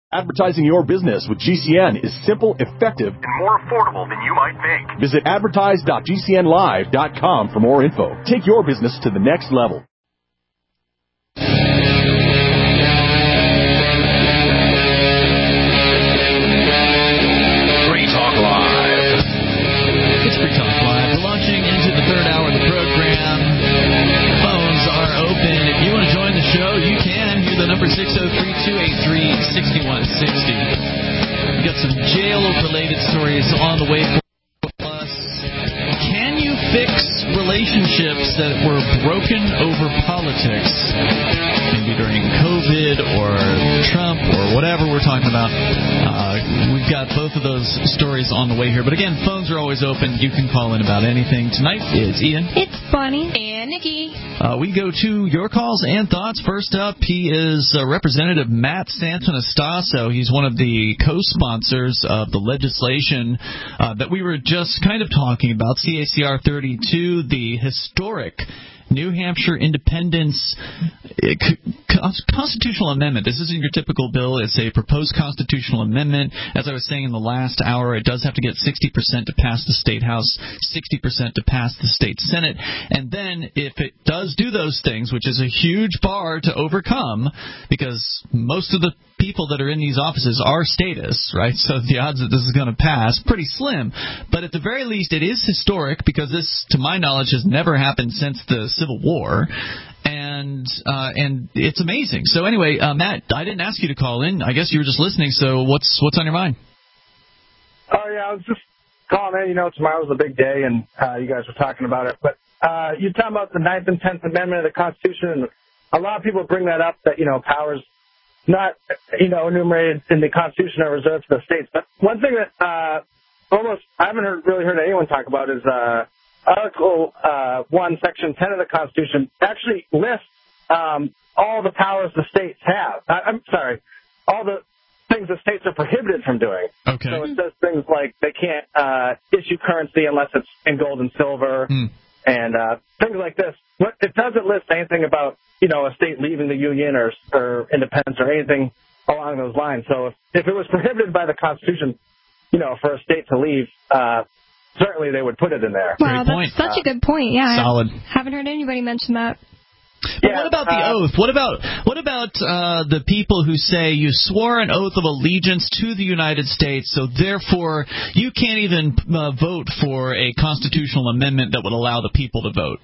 Advertising your business with GCN is simple, effective, and more affordable than you might think. Visit advertise.gcnlive.com for more info. Take your business to the next level. Free Talk Live. It's Free Talk Live. We're launching into the third hour of the program. Phones are open. If you want to join the show, you can. Hear the number 603-283-6160. We've got some jail-related stories on the way for us. Can you fix relationships that were broken over politics? Maybe during COVID or Trump or whatever we're talking about. We've got both of those stories on the way here. But again, phones are always open. You can call in about anything. Tonight, it's Ian. It's Bonnie. And Nikki. We go to your calls and thoughts. First up, he is Representative Matt Santonastasso. He's one of the co-sponsors of the legislation that we were just kind of talking about, CACR 32, the historic New Hampshire Independence Constitutional Amendment. This isn't your typical bill. It's a proposed constitutional amendment. As I was saying in the last hour, it does have to get 60% to pass the State House, 60% to pass the State Senate. And then if it does do those things, which is a huge bar to overcome, because most of the people that are in these offices are statists, right? So the odds that this is going to pass, pretty slim. But at the very least, it is historic because this, to my knowledge, has never happened since the Civil War. And it's amazing. So anyway, Matt, I didn't ask you to call in. I guess you were just listening. So what's on your mind? Oh, yeah, I was just calling in. You know, tomorrow's a big day, and you guys were talking about it. But you're talking about the 9th and 10th Amendment of the Constitution, and a lot of people bring that up, that, you know, powers not, you know, enumerated in the Constitution are reserved for the states. But one thing that I haven't really heard anyone talk about is Article 1, Section 10 of the Constitution actually lists all the powers the states have. I'm sorry, all the things the states are prohibited from doing. Okay. So it says things like they can't issue currency unless it's in gold and silver, and things like this. It doesn't list anything about, you know, a state leaving the Union or independence or anything along those lines. So if it was prohibited by the Constitution, you know, for a state to leave, certainly they would put it in there. Wow, that's such a good point. Yeah, solid. I haven't heard anybody mention that. But what about the oath? What about the people who say you swore an oath of allegiance to the United States, so therefore you can't even vote for a constitutional amendment that would allow the people to vote?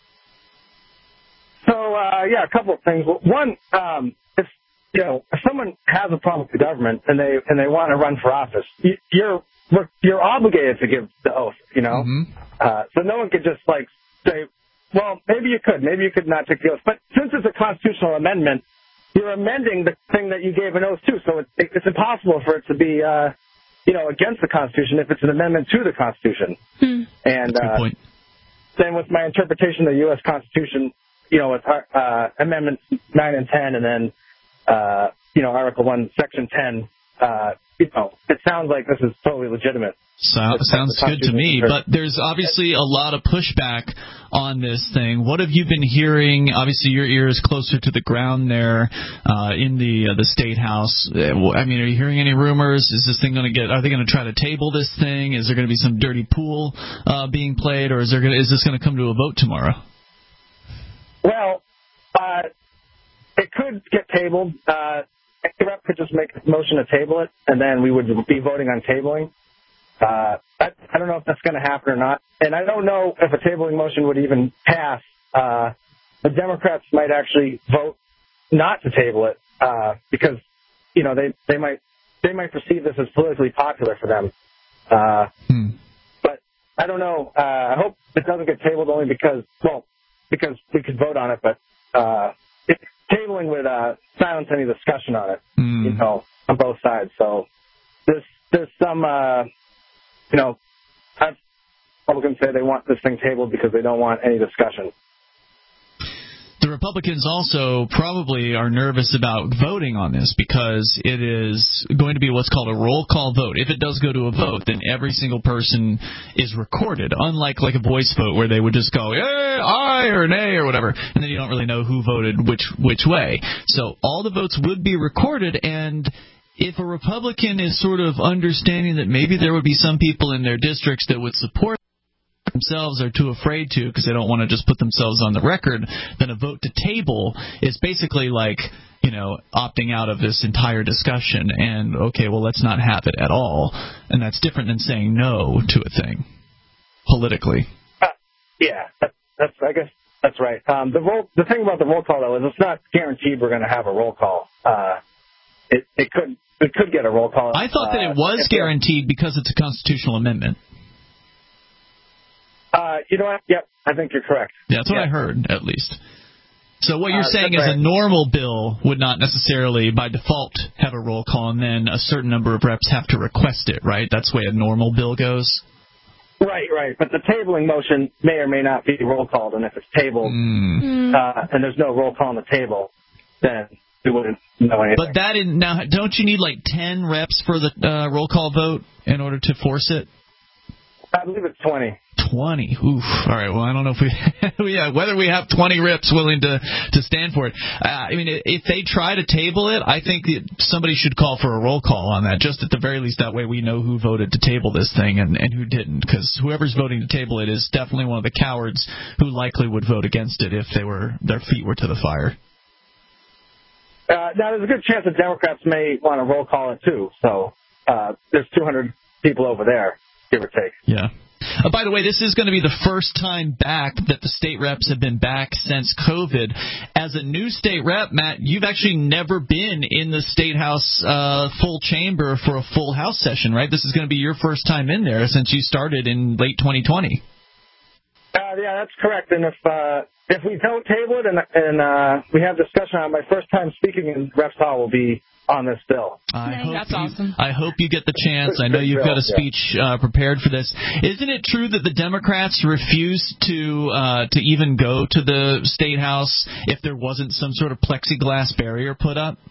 So a couple of things. One, if someone has a problem with the government and they want to run for office, you're obligated to give the oath. You know, so no one could just say, well, maybe you could not take the oath. But since it's a constitutional amendment, you're amending the thing that you gave an oath to. So it's impossible for it to be, against the Constitution if it's an amendment to the Constitution. And same with my interpretation of the U.S. Constitution, with Amendments 9 and 10, and then, Article 1, Section 10. It sounds like this is totally legitimate. Sounds good to me, but there's obviously a lot of pushback on this thing. What have you been hearing? Obviously, your ear is closer to the ground there in the State House. I mean, are you hearing any rumors? Is this thing going to are they going to try to table this thing? Is there going to be some dirty pool being played, or is this going to come to a vote tomorrow? Well, it could get tabled. Rep could just make a motion to table it, and then we would be voting on tabling. I don't know if that's going to happen or not, and I don't know if a tabling motion would even pass. The Democrats might actually vote not to table it because they might perceive this as politically popular for them. But I don't know. I hope it doesn't get tabled only because we could vote on it, but tabling would silence any discussion on it, on both sides. So there's some. Republicans say they want this thing tabled because they don't want any discussion. The Republicans also probably are nervous about voting on this because it is going to be what's called a roll call vote. If it does go to a vote, then every single person is recorded, unlike a voice vote where they would just go, aye or nay or whatever, and then you don't really know who voted which way. So all the votes would be recorded, and if a Republican is sort of understanding that maybe there would be some people in their districts that would support themselves are too afraid to because they don't want to just put themselves on the record, then a vote to table is basically like, opting out of this entire discussion and, okay, well, let's not have it at all. And that's different than saying no to a thing politically. Yeah, I guess that's right. The thing about the roll call, though, is it's not guaranteed we're going to have a roll call. It could get a roll call. I thought that it was guaranteed because it's a constitutional amendment. You know what? Yep, I think you're correct. Yeah, that's what I heard, at least. So what you're saying is a normal bill would not necessarily, by default, have a roll call, and then a certain number of reps have to request it, right? That's the way a normal bill goes? Right. But the tabling motion may or may not be roll called, and if it's tabled and there's no roll call on the table, then we wouldn't know anything. But now, don't you need like 10 reps for the roll call vote in order to force it? I believe it's 20. 20. Oof. All right. Well, I don't know if whether we have 20 reps willing to stand for it. I mean, if they try to table it, I think that somebody should call for a roll call on that. Just at the very least, that way we know who voted to table this thing and who didn't. Because whoever's voting to table it is definitely one of the cowards who likely would vote against it if their feet were to the fire. Now, there's a good chance that Democrats may want to roll call it too. So there's 200 people over there, give or take. Yeah. By the way, this is going to be the first time back that the state reps have been back since COVID. As a new state rep, Matt, you've actually never been in the State House full chamber for a full House session, right? This is going to be your first time in there since you started in late 2020. Yeah, that's correct. And if we don't table it and we have discussion on it, my first time speaking in Reps Hall will be on this bill. That's awesome. I hope you get the chance. I know you've got a speech prepared for this. Isn't it true that the Democrats refused to even go to the State House if there wasn't some sort of plexiglass barrier put up?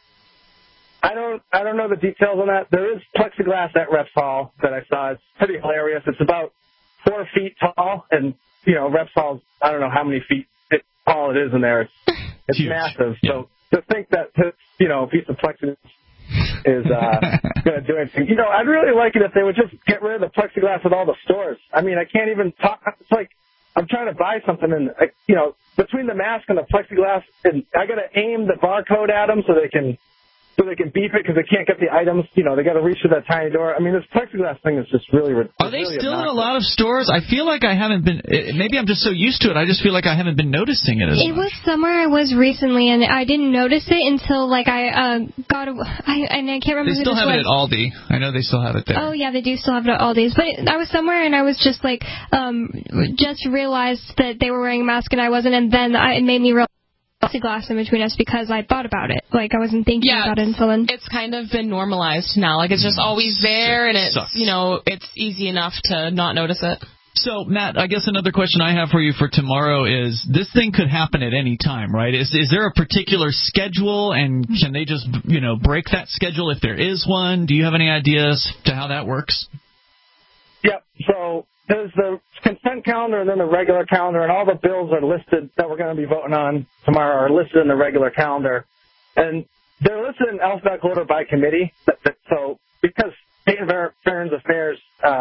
I don't know the details on that. There is plexiglass at Reps Hall that I saw. It's pretty hilarious. It's about 4 feet tall, and Reps Hall, I don't know how many feet tall it is in there. It's massive. Yeah. So to think that a piece of plexiglass is going to do anything. I'd really like it if they would just get rid of the plexiglass at all the stores. I mean, I can't even talk. It's like I'm trying to buy something, and between the mask and the plexiglass, and I got to aim the barcode at them so they can beep it because they can't get the items. They got to reach to that tiny door. I mean, this plexiglass thing is just really ridiculous. Are they still in a lot of stores? I feel like I haven't been. Maybe I'm just so used to it. I just feel like I haven't been noticing it as much. It was somewhere I was recently, and I didn't notice it until I got. I can't remember. They still have it at Aldi. I know they still have it there. Oh yeah, they do still have it at Aldi's. But I was somewhere, and I was just just realized that they were wearing a mask, and I wasn't, and then it made me realize plexiglass in between us because I thought about it. I wasn't thinking about it until then. It's kind of been normalized now. It's just always there, and it's it's easy enough to not notice it. So, Matt, I guess another question I have for you for tomorrow is this thing could happen at any time, right? Is there a particular schedule, and can they just break that schedule if there is one? Do you have any ideas to how that works? Yep. So there's the consent calendar and then the regular calendar, and all the bills are listed that we're going to be voting on tomorrow are listed in the regular calendar. And they're listed in alphabetical order by committee. So because State and Veterans Affairs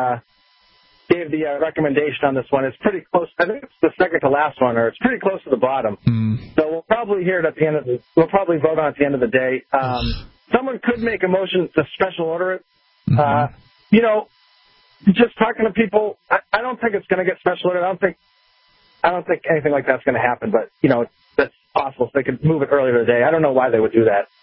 gave the recommendation on this one, it's pretty close. I think it's the second to last one, or it's pretty close to the bottom. So we'll probably hear it at the end of we'll probably vote on it at the end of the day. Someone could make a motion to special order it. Just talking to people, I don't think it's going to get special ordered. I don't think anything like that's going to happen. But that's possible. So they could move it earlier today. I don't know why they would do that.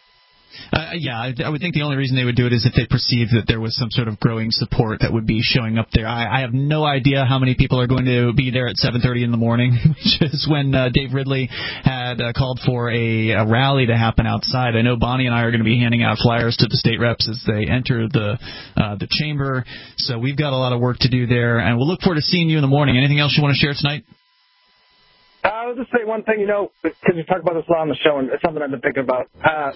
I would think the only reason they would do it is if they perceived that there was some sort of growing support that would be showing up there. I have no idea how many people are going to be there at 7:30 in the morning, which is when Dave Ridley had called for a rally to happen outside. I know Bonnie and I are going to be handing out flyers to the state reps as they enter the chamber. So we've got a lot of work to do there, and we'll look forward to seeing you in the morning. Anything else you want to share tonight? I'll just say one thing, because you talk about this a lot on the show, and it's something I've been thinking about.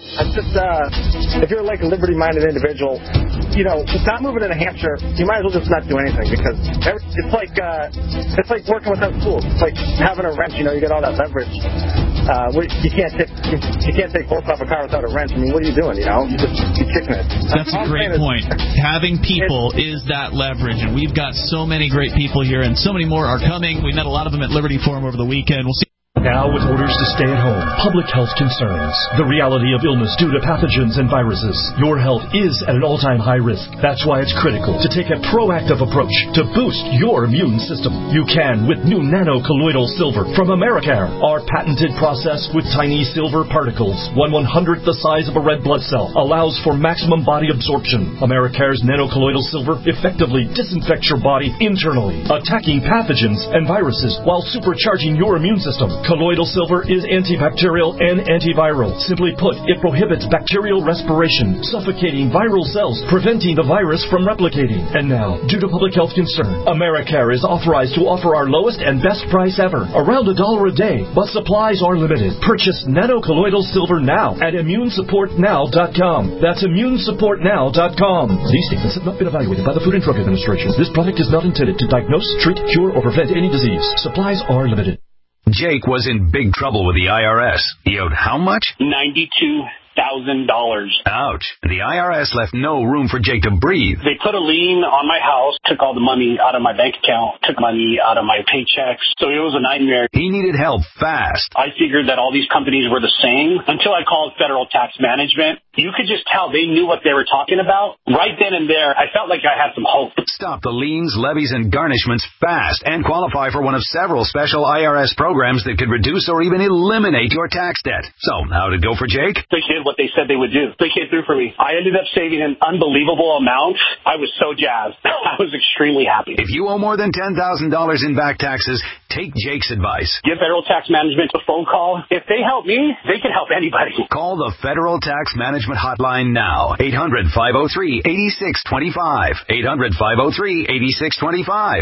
If you're like a liberty-minded individual, just not moving to New Hampshire, you might as well just not do anything, because it's like working without tools. It's like having a wrench, you get all that leverage. You can't take bolts off a car without a wrench. I mean, what are you doing? You're kicking it. That's a great point. Having people is that leverage, and we've got so many great people here, and so many more are coming. We met a lot of them at Liberty Forum over the weekend. We'll see. Now with orders to stay at home, public health concerns, the reality of illness due to pathogens and viruses, your health is at an all-time high risk. That's why it's critical to take a proactive approach to boost your immune system. You can with new nano-colloidal silver from Americare. Our patented process with tiny silver particles, 1/100th the size of a red blood cell, allows for maximum body absorption. Americare's nano-colloidal silver effectively disinfects your body internally, attacking pathogens and viruses while supercharging your immune system. Colloidal silver is antibacterial and antiviral. Simply put, it prohibits bacterial respiration, suffocating viral cells, preventing the virus from replicating. And now, due to public health concern, Americare is authorized to offer our lowest and best price ever, around $1 a day, but supplies are limited. Purchase nano-colloidal silver now at immunesupportnow.com. That's immunesupportnow.com. These statements have not been evaluated by the Food and Drug Administration. This product is not intended to diagnose, treat, cure, or prevent any disease. Supplies are limited. Jake was in big trouble with the IRS. He owed how much? $92,000. Ouch. The IRS left no room for Jake to breathe. They put a lien on my house, took all the money out of my bank account, took money out of my paychecks. So it was a nightmare. He needed help fast. I figured that all these companies were the same until I called Federal Tax Management. You could just tell they knew what they were talking about. Right then and there, I felt like I had some hope. Stop the liens, levies, and garnishments fast and qualify for one of several special IRS programs that could reduce or even eliminate your tax debt. So, how'd it go for Jake? They did what they said they would do. They came through for me. I ended up saving an unbelievable amount. I was so jazzed. I was extremely happy. If you owe more than $10,000 in back taxes, take Jake's advice. Give Federal Tax Management a phone call. If they help me, they can help anybody. Call the Federal Tax Management Hotline now. 800-503-8625. 800-503-8625.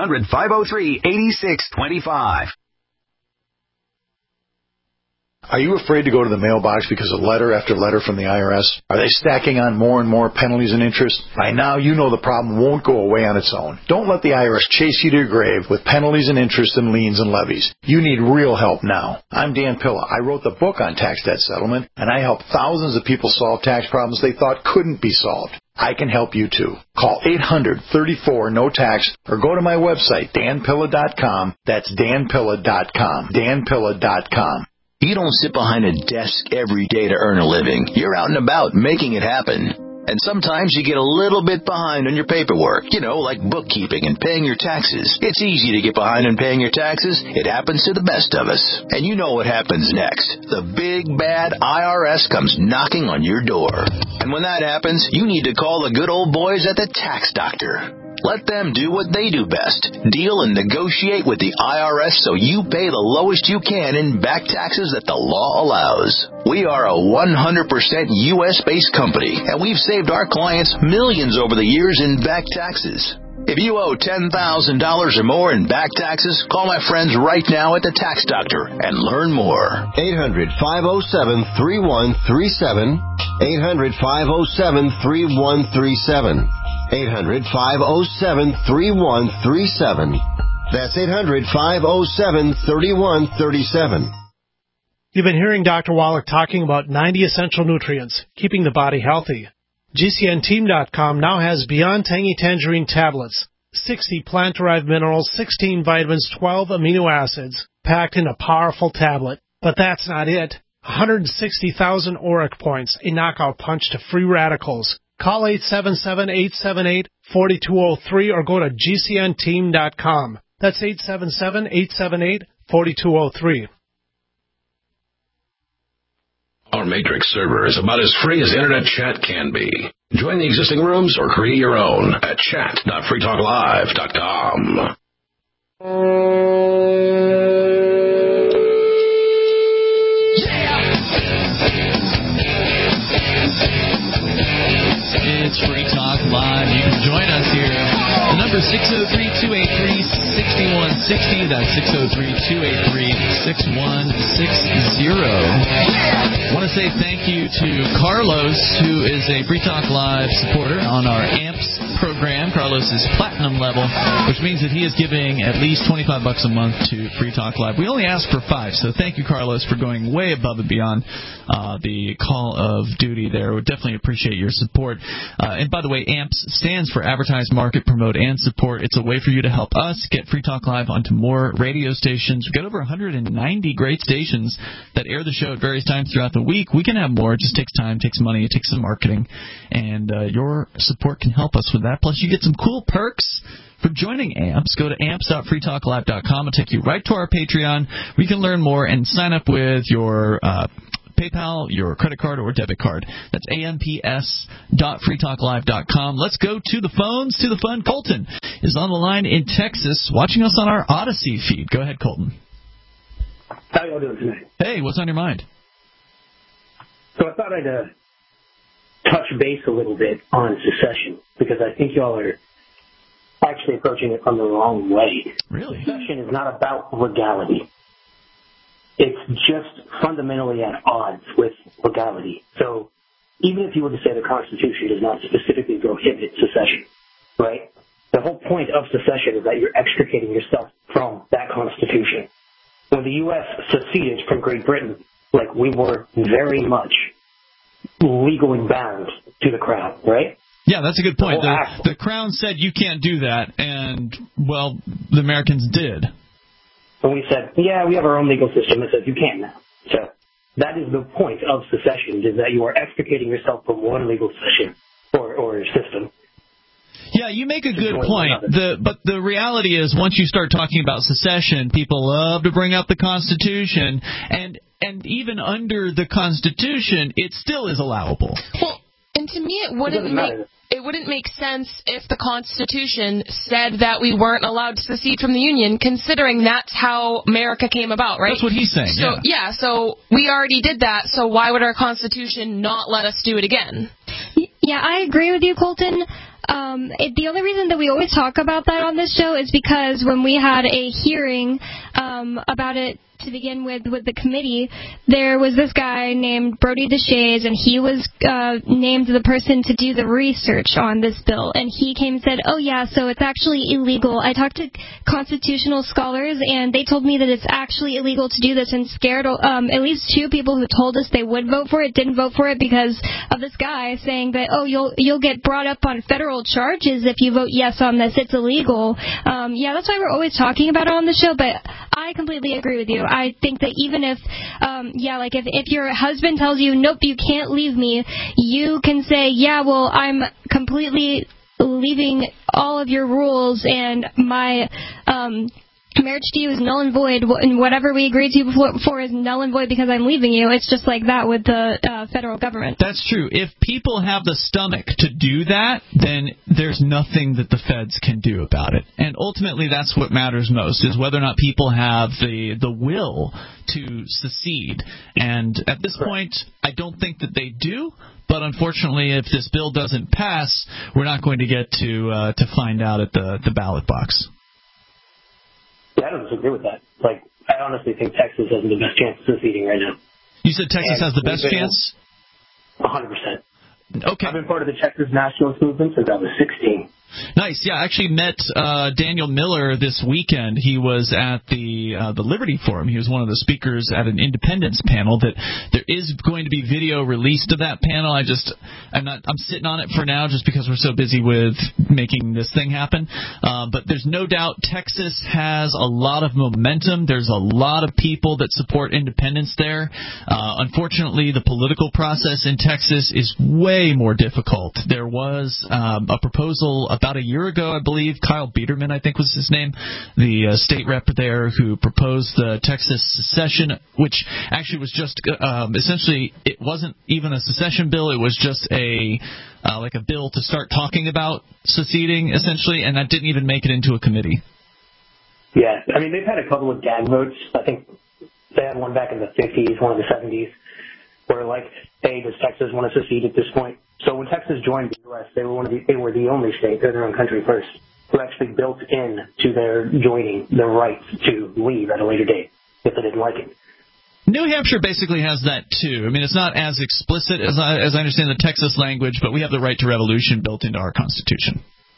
800-503-8625. Are you afraid to go to the mailbox because of letter after letter from the IRS? Are they stacking on more and more penalties and interest? By now, you know the problem won't go away on its own. Don't let the IRS chase you to your grave with penalties and interest and liens and levies. You need real help now. I'm Dan Pilla. I wrote the book on tax debt settlement, and I helped thousands of people solve tax problems they thought couldn't be solved. I can help you too. Call 800-34-NO-TAX or go to my website, danpilla.com. That's danpilla.com. danpilla.com. You don't sit behind a desk every day to earn a living. You're out and about making it happen. And sometimes you get a little bit behind on your paperwork, like bookkeeping and paying your taxes. It's easy to get behind on paying your taxes. It happens to the best of us. And you know what happens next. The big, bad IRS comes knocking on your door. And when that happens, you need to call the good old boys at the Tax Doctor. Let them do what they do best. Deal and negotiate with the IRS so you pay the lowest you can in back taxes that the law allows. We are a 100% U.S.-based company, and we've saved our clients millions over the years in back taxes. If you owe $10,000 or more in back taxes, call my friends right now at the Tax Doctor and learn more. 800-507-3137. 800-507-3137. 800-507-3137. That's 800-507-3137. You've been hearing Dr. Wallach talking about 90 essential nutrients, keeping the body healthy. GCNteam.com now has Beyond Tangy Tangerine tablets, 60 plant-derived minerals, 16 vitamins, 12 amino acids, packed in a powerful tablet. But that's not it. 160,000 ORAC points, a knockout punch to free radicals. Call 877-878-4203 or go to GCNteam.com. That's 877-878-4203. Our Matrix server is about as free as internet chat can be. Join the existing rooms or create your own at chat.freetalklive.com. It's Free Talk Live. You can join us here. The number is 603-283-6160. 6160. That's 603-283-6160. Want to say thank you to Carlos, who is a Free Talk Live supporter on our AMPS program. Carlos is platinum level, which means that he is giving at least $25 a month to Free Talk Live. We only ask for $5, so thank you, Carlos, for going way above and beyond the call of duty there. We definitely appreciate your support. And by the way, AMPS stands for Advertise, Market, Promote, and Support. It's a way for you to help us get Free Talk Live onto more radio stations. We've got over 190 great stations that air the show at various times throughout the week. We can have more. It just takes time, takes money, it takes some marketing. And your support can help us with that. Plus, you get some cool perks for joining AMPS. Go to amps.freetalklive.com. It'll take you right to our Patreon. We can learn more and sign up with your PayPal, your credit card, or debit card. That's amps.freetalklive.com. Let's go to the phones, to the fun. Colton is on the line in Texas, watching us on our Odyssey feed. Go ahead, Colton. How y'all doing tonight? Hey, what's on your mind? So I thought I'd touch base a little bit on secession, because I think y'all are actually approaching it from the wrong way. Really? Secession is not about legality. It's just fundamentally at odds with legality. So even if you were to say the Constitution does not specifically prohibit secession, right? The whole point of secession is that you're extricating yourself from that Constitution. When the U.S. seceded from Great Britain, like, we were very much legally bound to the Crown, right? Yeah, that's a good point. The Crown said you can't do that, and, well, the Americans did. And we said, yeah, we have our own legal system that says you can't now. So that is the point of secession, is that you are extricating yourself from one legal session or system. Yeah, you make a good point. But the reality is, once you start talking about secession, people love to bring up the Constitution, and even under the Constitution, it still is allowable. Well, and to me, it wouldn't make sense if the Constitution said that we weren't allowed to secede from the Union, considering that's how America came about, right? That's what he's saying. So, so we already did that, so why would our Constitution not let us do it again? Yeah, I agree with you, Colton. The only reason that we always talk about that on this show is because when we had a hearing about it to begin with the committee, there was this guy named Brody Deshays, and he was named the person to do the research on this bill. And he came and said, oh, yeah, so it's actually illegal. I talked to constitutional scholars, and they told me that it's actually illegal to do this, and scared at least two people who told us they would vote for it didn't vote for it because of this guy saying that, oh, you'll get brought up on federal charges if you vote yes on this. It's illegal. Yeah, that's why we're always talking about it on the show, but I completely agree with you. I think that even if, if your husband tells you, nope, you can't leave me, you can say, yeah, well, I'm completely leaving all of your rules, and my marriage to you is null and void, and whatever we agreed to before is null and void because I'm leaving you. It's just like that with the federal government. That's true. If people have the stomach to do that, then there's nothing that the feds can do about it. And ultimately, that's what matters most, is whether or not people have the will to secede. And at this point, I don't think that they do. But unfortunately, if this bill doesn't pass, we're not going to get to find out at the ballot box. Yeah, I don't disagree with that. Like, I honestly think Texas has the best chance of seceding right now. You said Texas has the best chance? 100%. Okay. I've been part of the Texas nationalist movement since I was 16. Nice. Yeah, I actually met Daniel Miller this weekend. He was at the Liberty Forum. He was one of the speakers at an independence panel. That there is going to be video released of that panel. I'm sitting on it for now just because we're so busy with making this thing happen. But there's no doubt Texas has a lot of momentum. There's a lot of people that support independence there. Unfortunately, the political process in Texas is way more difficult. There was a proposal about a year ago, I believe. Kyle Biederman, I think was his name, the state rep there, who proposed the Texas secession, which actually was just essentially, it wasn't even a secession bill. It was just a bill to start talking about seceding, essentially, and that didn't even make it into a committee. Yeah, I mean, they've had a couple of gag votes. I think they had one back in the 50s, one in the 70s, where like, hey, does Texas want to secede at this point? So when Texas joined the U.S., they were the only state, they're their own country first. who actually built in to their joining the right to leave at a later date if they didn't like it. New Hampshire basically has that, too. I mean, it's not as explicit as I understand the Texas language, but we have the right to revolution built into our Constitution.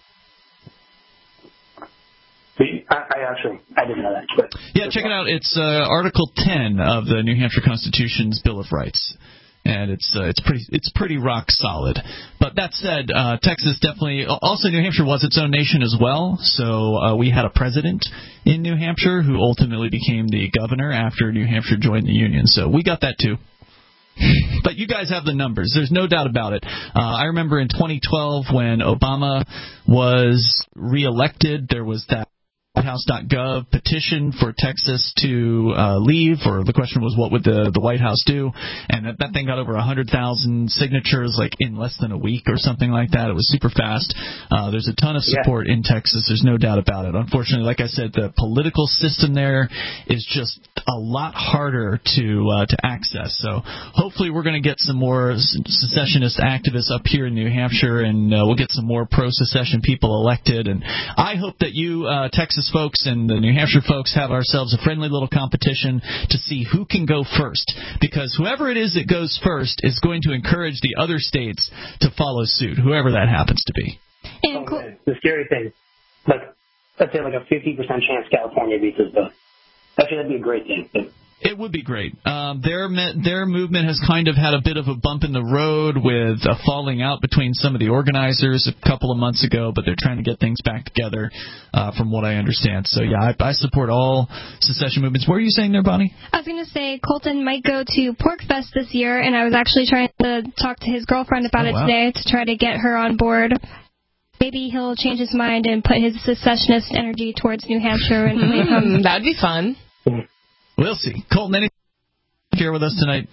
I didn't know that. But yeah, check it out. It's Article 10 of the New Hampshire Constitution's Bill of Rights. And it's pretty rock solid. But that said, Texas definitely also New Hampshire was its own nation as well. So we had a president in New Hampshire who ultimately became the governor after New Hampshire joined the Union. So we got that too. But you guys have the numbers. There's no doubt about it. I remember in 2012 when Obama was reelected, there was that WhiteHouse.gov petition for Texas to leave, or the question was what would the White House do, and that thing got over 100,000 signatures like in less than a week or something like that. It was super fast. There's a ton of support in Texas. There's no doubt about it. Unfortunately, like I said, the political system there is just a lot harder to access. So hopefully we're going to get some more secessionist activists up here in New Hampshire, and we'll get some more pro-secession people elected. And I hope that you Texas folks and the New Hampshire folks have ourselves a friendly little competition to see who can go first, because whoever it is that goes first is going to encourage the other states to follow suit, whoever that happens to be. The scary thing, let's say like a 50% chance California beats us both. Actually, that'd be a great thing. It would be great. Their movement has kind of had a bit of a bump in the road with a falling out between some of the organizers a couple of months ago, but they're trying to get things back together, from what I understand. So, yeah, I support all secession movements. What were you saying there, Bonnie? I was going to say Colton might go to PorcFest this year, and I was actually trying to talk to his girlfriend about it today to try to get her on board. Maybe he'll change his mind and put his secessionist energy towards New Hampshire. And that'd be fun. We'll see. Colton, anything here with us tonight?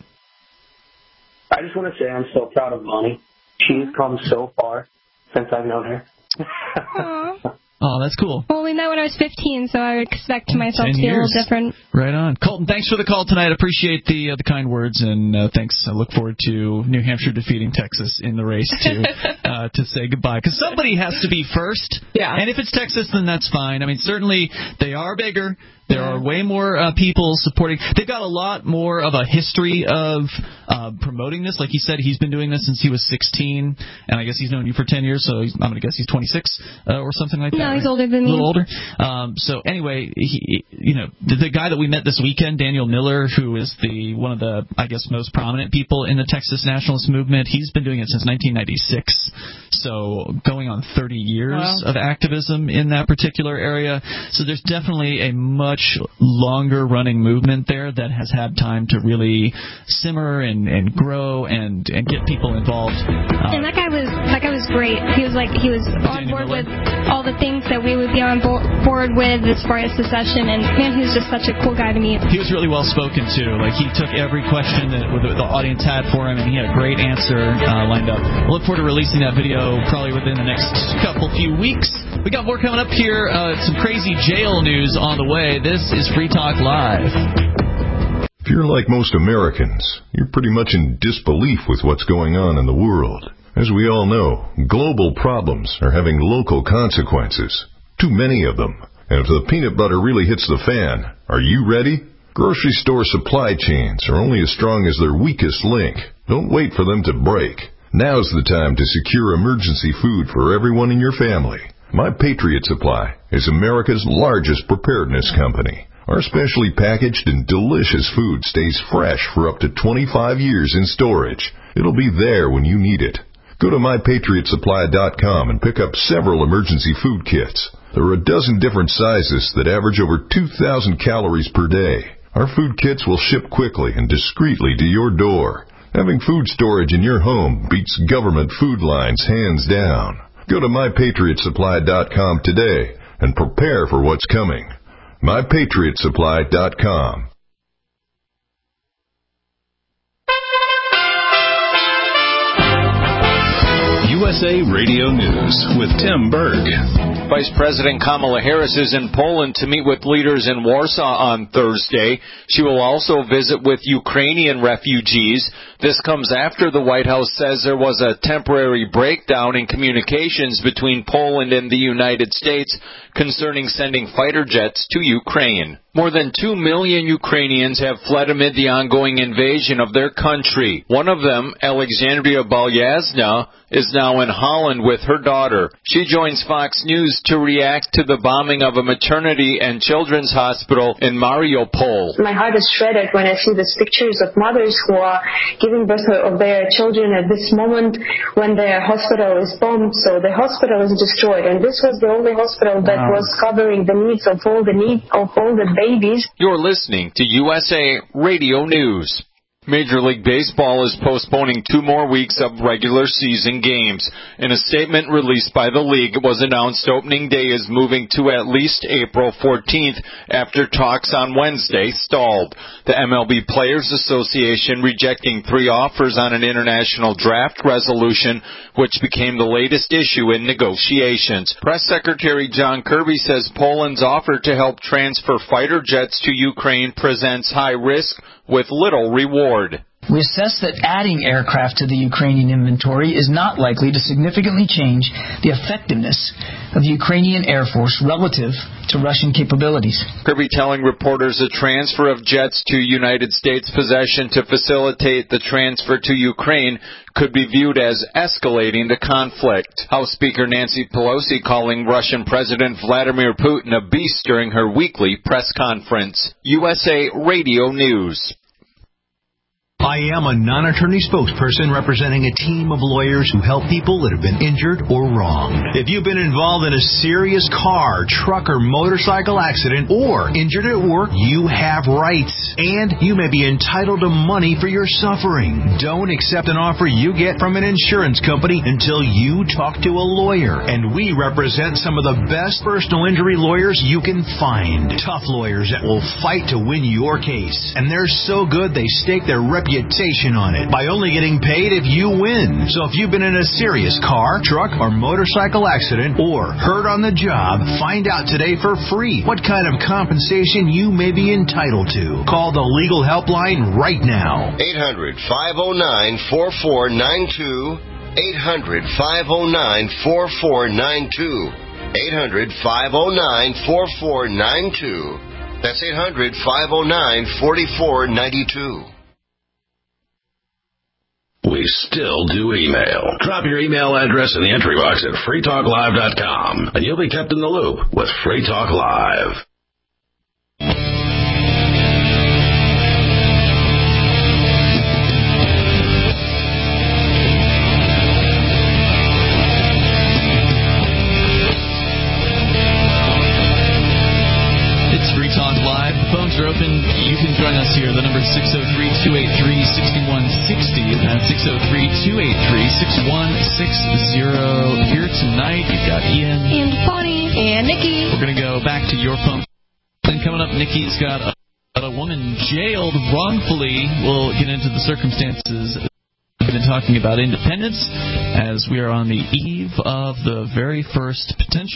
I just want to say I'm so proud of Bonnie. She's come so far since I've known her. Oh, that's cool. Well, we met when I was 15, so I would expect myself to be a little different. Right on. Colton, thanks for the call tonight. I appreciate the kind words, and thanks. I look forward to New Hampshire defeating Texas in the race to say goodbye. Because somebody has to be first. Yeah. And if it's Texas, then that's fine. I mean, certainly they are bigger. There are way more people supporting. They've got a lot more of a history of promoting this. Like he said, he's been doing this since he was 16, and I guess he's known you for 10 years, so I'm going to guess he's 26 or something like that. No, he's older than me. A little older. So anyway, the guy that we met this weekend, Daniel Miller, who is one of the, I guess, most prominent people in the Texas nationalist movement, he's been doing it since 1996, so going on 30 years of activism in that particular area. So there's definitely a much longer running movement there that has had time to really simmer and grow and get people involved. And that guy was great. He was on board with all the things that we would be on board with as far as secession, and man, he was just such a cool guy to meet. He was really well spoken too. Like, he took every question that the audience had for him, and he had a great answer lined up. I look forward to releasing that video probably within the next few weeks. We got more coming up here. Some crazy jail news on the way. This is Free Talk Live. If you're like most Americans, you're pretty much in disbelief with what's going on in the world. As we all know, global problems are having local consequences. Too many of them. And if the peanut butter really hits the fan, are you ready? Grocery store supply chains are only as strong as their weakest link. Don't wait for them to break. Now's the time to secure emergency food for everyone in your family. My Patriot Supply is America's largest preparedness company. Our specially packaged and delicious food stays fresh for up to 25 years in storage. It'll be there when you need it. Go to MyPatriotSupply.com and pick up several emergency food kits. There are a dozen different sizes that average over 2,000 calories per day. Our food kits will ship quickly and discreetly to your door. Having food storage in your home beats government food lines hands down. Go to MyPatriotSupply.com today and prepare for what's coming. MyPatriotSupply.com. USA Radio News with Tim Berg. Vice President Kamala Harris is in Poland to meet with leaders in Warsaw on Thursday. She will also visit with Ukrainian refugees. This comes after the White House says there was a temporary breakdown in communications between Poland and the United States concerning sending fighter jets to Ukraine. More than 2 million Ukrainians have fled amid the ongoing invasion of their country. One of them, Alexandria Balyazna, is now in Holland with her daughter. She joins Fox News to react to the bombing of a maternity and children's hospital in Mariupol. My heart is shredded when I see these pictures of mothers who are giving birth of their children at this moment when their hospital is bombed. So the hospital is destroyed, and this was the only hospital that was covering the needs of all the babies. You're listening to USA Radio News. Major League Baseball is postponing 2 more weeks of regular season games. In a statement released by the league, it was announced opening day is moving to at least April 14th after talks on Wednesday stalled. The MLB Players Association rejecting 3 offers on an international draft resolution, which became the latest issue in negotiations. Press Secretary John Kirby says Poland's offer to help transfer fighter jets to Ukraine presents high risk with little reward. We assess that adding aircraft to the Ukrainian inventory is not likely to significantly change the effectiveness of the Ukrainian Air Force relative to Russian capabilities. Kirby telling reporters a transfer of jets to United States possession to facilitate the transfer to Ukraine could be viewed as escalating the conflict. House Speaker Nancy Pelosi calling Russian President Vladimir Putin a beast during her weekly press conference. USA Radio News. I am a non-attorney spokesperson representing a team of lawyers who help people that have been injured or wronged. If you've been involved in a serious car, truck, or motorcycle accident or injured at work, you have rights, and you may be entitled to money for your suffering. Don't accept an offer you get from an insurance company until you talk to a lawyer, and we represent some of the best personal injury lawyers you can find. Tough lawyers that will fight to win your case, and they're so good they stake their reputation on it by only getting paid if you win. So if you've been in a serious car, truck, or motorcycle accident or hurt on the job, find out today for free what kind of compensation you may be entitled to. Call the legal helpline right now. 800-509-4492. 800-509-4492. 800-509-4492. That's 800-509-4492. We still do email. Drop your email address in the entry box at freetalklive.com, and you'll be kept in the loop with Free Talk Live. It's Free Talk Live. The phones are open. You can join us here. The number is 603-283-6160. That's 603-283-6160. Here tonight, you've got Ian. And Bonnie. And Nikki. We're going to go back to your phone. And coming up, Nikki's got a woman jailed wrongfully. We'll get into the circumstances. We've been talking about independence as we are on the eve of the very first potential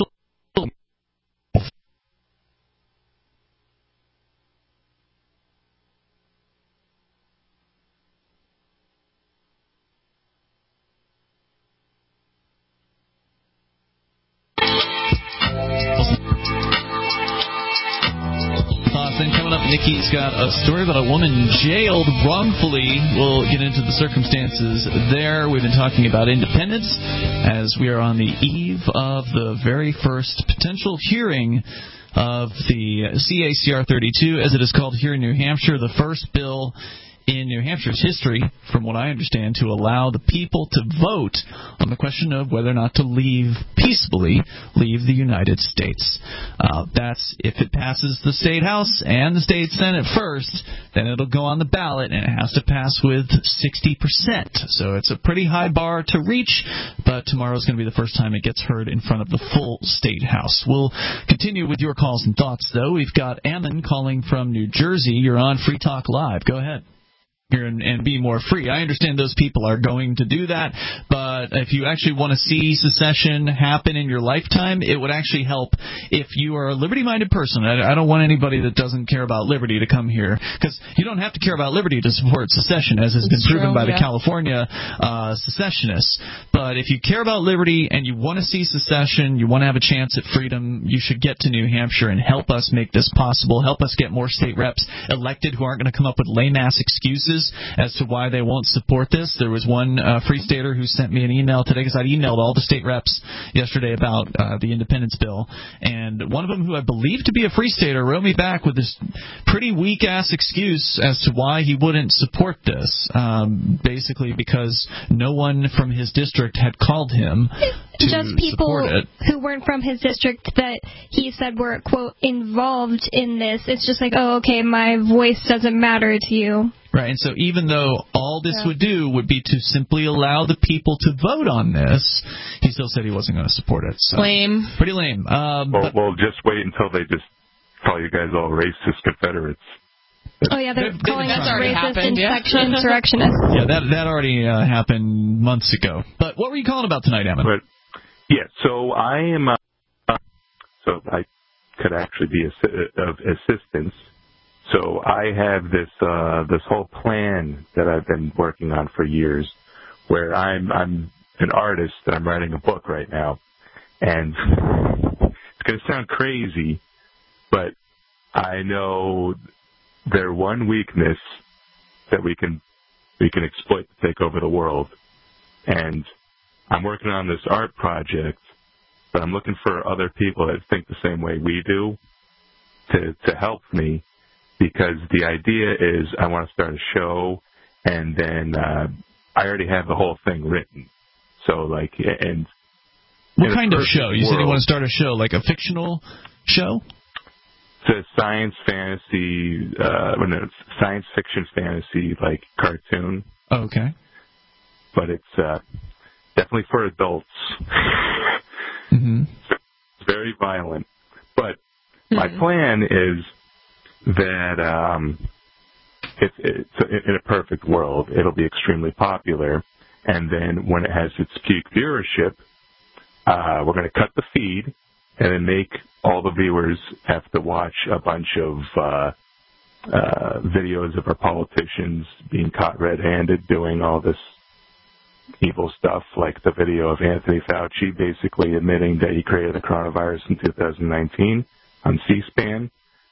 Nikki's got a story about a woman jailed wrongfully. We'll get into the circumstances there. We've been talking about independence as we are on the eve of the very first potential hearing of the CACR 32, as it is called here in New Hampshire, the first bill in New Hampshire's history, from what I understand, to allow the people to vote on the question of whether or not to peacefully leave the United States. That's if it passes the State House and the State Senate first, then it'll go on the ballot, and it has to pass with 60%. So it's a pretty high bar to reach, but tomorrow's going to be the first time it gets heard in front of the full State House. We'll continue with your calls and thoughts, though. We've got Ammon calling from New Jersey. You're on Free Talk Live. Go ahead. and be more free. I understand those people are going to do that, but if you actually want to see secession happen in your lifetime, it would actually help if you are a liberty-minded person. I don't want anybody that doesn't care about liberty to come here, because you don't have to care about liberty to support secession, as has been proven by the California secessionists. But if you care about liberty and you want to see secession, you want to have a chance at freedom, you should get to New Hampshire and help us make this possible. Help us get more state reps elected who aren't going to come up with lame-ass excuses as to why they won't support this. There was one Free Stater who sent me an email today, because I emailed all the state reps yesterday about the independence bill, and one of them, who I believe to be a Free Stater, wrote me back with this pretty weak-ass excuse as to why he wouldn't support this, basically because no one from his district had called him to just people support it. Who weren't from his district that he said were, quote, involved in this. It's just like, oh, okay, my voice doesn't matter to you. Right, and so even though all this would do would be to simply allow the people to vote on this, he still said he wasn't going to support it. So. Lame. Pretty lame. Well, just wait until they just call you guys all racist Confederates. Oh, yeah, they're calling us racist, happened, insurrectionists. Yeah, that already happened months ago. But what were you calling about tonight, Ammon? So I am, so I could actually be of assistance. So I have this whole plan that I've been working on for years, where I'm an artist and I'm writing a book right now, and it's going to sound crazy, but I know their one weakness that we can exploit to take over the world, and I'm working on this art project, but I'm looking for other people that think the same way we do to help me. Because the idea is I want to start a show, and then I already have the whole thing written. So, like, and what kind of show? You said you want to start a show, like a fictional show? It's a science fantasy, science fiction fantasy, like, cartoon. Oh, okay. But it's definitely for adults. Mm-hmm. It's very violent. But my plan is that it's in a perfect world, it'll be extremely popular, and then when it has its peak viewership, we're going to cut the feed and then make all the viewers have to watch a bunch of videos of our politicians being caught red-handed doing all this evil stuff, like the video of Anthony Fauci basically admitting that he created the coronavirus in 2019 on C-SPAN.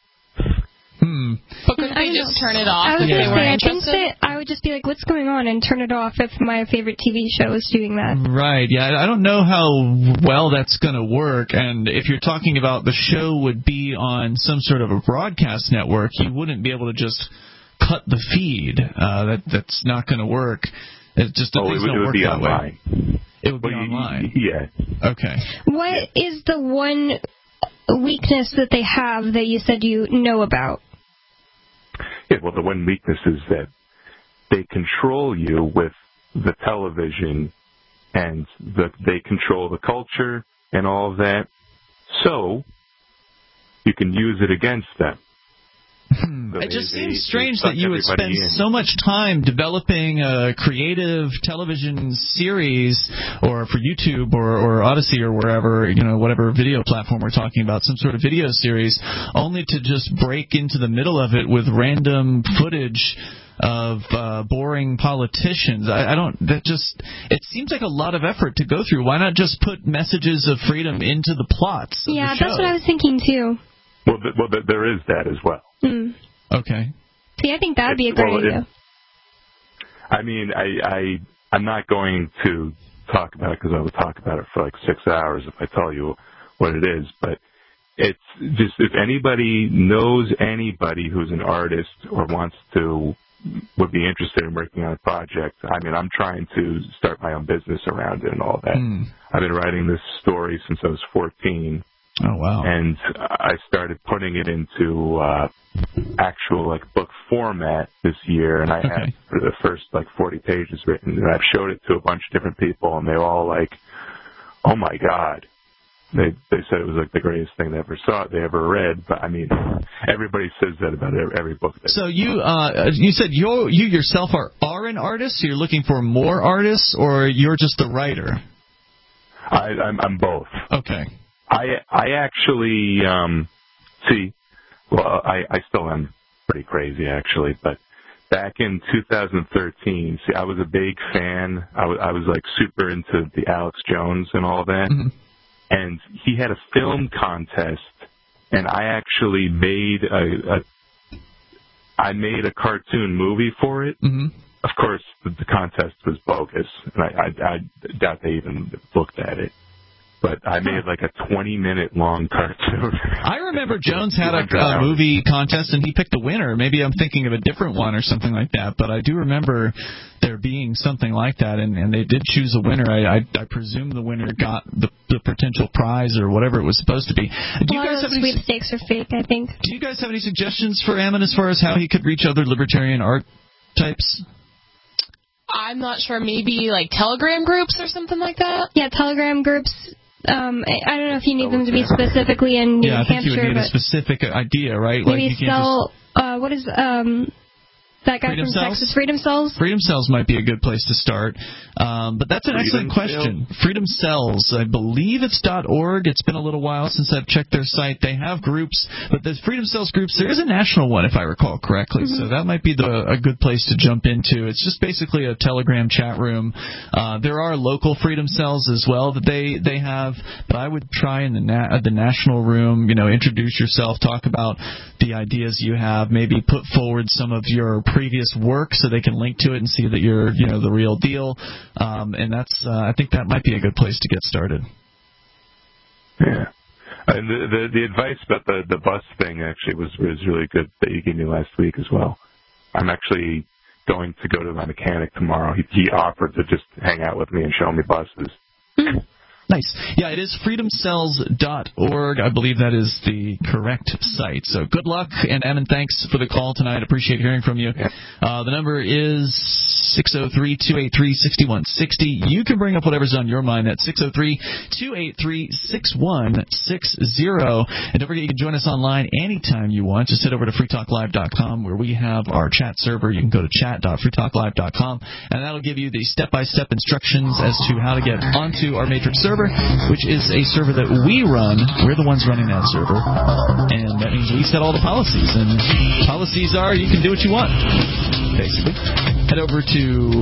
But couldn't they just turn it off if they were interested? I would just be like, what's going on, and turn it off if my favorite TV show is doing that. Right, yeah. I don't know how well that's going to work, and if you're talking about the show would be on some sort of a broadcast network, you wouldn't be able to just cut the feed. That's not going to work. It just things don't work that way. It would be online. Yeah. Okay. What is the one weakness that they have that you said you know about? Yeah, well, the one weakness is that they control you with the television, and they control the culture and all of that, so you can use it against them. It just seems strange that you would spend so much time developing a creative television series, or for YouTube or Odyssey or wherever, whatever video platform we're talking about, some sort of video series, only to just break into the middle of it with random footage of boring politicians. It seems like a lot of effort to go through. Why not just put messages of freedom into the plots of the show? That's what I was thinking too. Well, there is that as well. Okay. See, I think that would be a great idea. I mean, I'm not going to talk about it, because I would talk about it for like 6 hours if I tell you what it is. But it's just, if anybody knows anybody who's an artist or would be interested in working on a project, I mean, I'm trying to start my own business around it and all that. I've been writing this story since I was 14. Oh, wow. And I started putting it into actual book format this year, and I had the first 40 pages written, and I've showed it to a bunch of different people, and they're all like, oh my God, They said it was like the greatest thing they ever read. But I mean, everybody says that about every book. So you said you yourself are an artist. So you're looking for more artists, or you're just a writer? I'm both. Okay. I actually I still am pretty crazy actually, but back in 2013, I was a big fan. I was like super into the Alex Jones and all that. Mm-hmm. And he had a film contest, and I actually made a cartoon movie for it. Mm-hmm. Of course, the contest was bogus, and I doubt they even looked at it. But I made like a 20-minute long cartoon. I remember Jones had a movie contest, and he picked a winner. Maybe I'm thinking of a different one or something like that, but I do remember there being something like that, and they did choose a winner. I presume the winner got the potential prize or whatever it was supposed to be. Do you guys have any sweepstakes are fake, I think. Do you guys have any suggestions for Ammon as far as how he could reach other libertarian art types? I'm not sure. Maybe like Telegram groups or something like that? Yeah, Telegram groups. I don't know if you need them to be specifically in New Hampshire. Yeah, I think you would need a specific idea, right? Maybe like you can't just... what is that guy Freedom from Cells? Texas, Freedom Cells? Freedom Cells might be a good place to start. But that's an excellent question. Freedom Cells, I believe it's .org. It's been a little while since I've checked their site. They have groups, but the Freedom Cells groups, there is a national one, if I recall correctly. Mm-hmm. So that might be a good place to jump into. It's just basically a Telegram chat room. There are local Freedom Cells as well that they have, but I would try in the national room, introduce yourself, talk about the ideas you have, maybe put forward some of your previous work so they can link to it and see that you're the real deal, and that's I think that might be a good place to get started. Yeah, and the advice about the bus thing actually was really good that you gave me last week as well. I'm actually going to go to my mechanic tomorrow. He offered to just hang out with me and show me buses. Nice. Yeah, it is freedomcells.org. I believe that is the correct site. So good luck, and Ammon, thanks for the call tonight. Appreciate hearing from you. The number is 603-283-6160. You can bring up whatever's on your mind at 603-283-6160. And don't forget, you can join us online anytime you want. Just head over to freetalklive.com where we have our chat server. You can go to chat.freetalklive.com, and that'll give you the step-by-step instructions as to how to get onto our Matrix server, which is a server that we run. We're the ones running that server, and that means we set all the policies, and policies are you can do what you want, basically. Head over to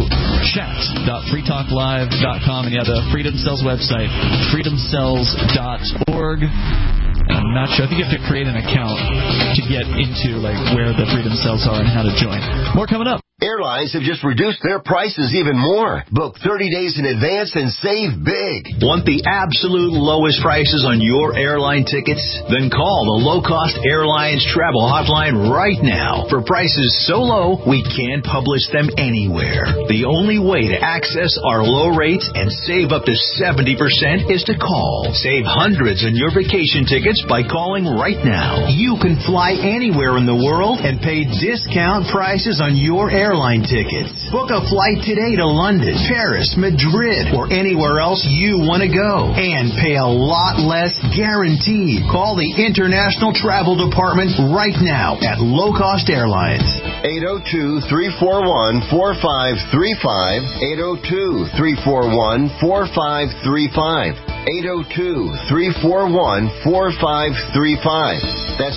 chat.freetalklive.com, and the Freedom Cells website, freedomcells.org. I'm not sure. I think you have to create an account to get into where the Freedom Cells are and how to join. More coming up. Airlines have just reduced their prices even more. Book 30 days in advance and save big. Want the absolute lowest prices on your airline tickets? Then call the Low Cost Airlines Travel Hotline right now. For prices so low, we can't publish them anywhere. The only way to access our low rates and save up to 70% is to call. Save hundreds on your vacation tickets by calling right now. You can fly anywhere in the world and pay discount prices on your airline tickets. Book a flight today to London, Paris, Madrid, or anywhere else you want to go. And pay a lot less guaranteed. Call the International Travel Department right now at Low Cost Airlines. 802-341-4535. 802-341-4535. 802-341-4535. That's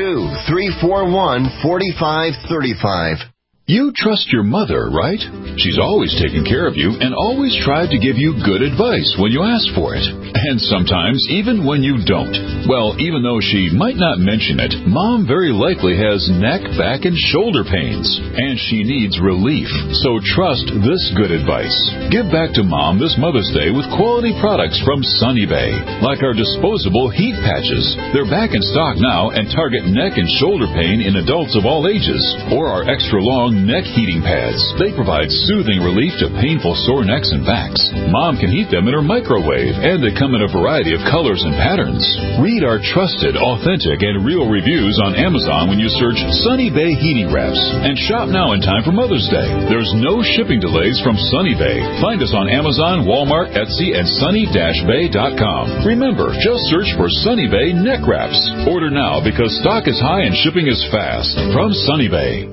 802-341-4535. You trust your mother, right? She's always taken care of you and always tried to give you good advice when you ask for it. And sometimes even when you don't. Well, even though she might not mention it, Mom very likely has neck, back, and shoulder pains. And she needs relief. So trust this good advice. Give back to Mom this Mother's Day with quality products from Sunny Bay. Like our disposable heat patches. They're back in stock now and target neck and shoulder pain in adults of all ages. Or our extra long neck heating pads. They provide soothing relief to painful sore necks and backs. Mom can heat them in her microwave, and they come in a variety of colors and patterns. Read our trusted, authentic, and real reviews on Amazon when you search Sunny Bay Heating Wraps. And shop now in time for Mother's Day. There's no shipping delays from Sunny Bay. Find us on Amazon, Walmart, Etsy, and sunny-bay.com. Remember, just search for Sunny Bay Neck Wraps. Order now because stock is high and shipping is fast. From Sunny Bay.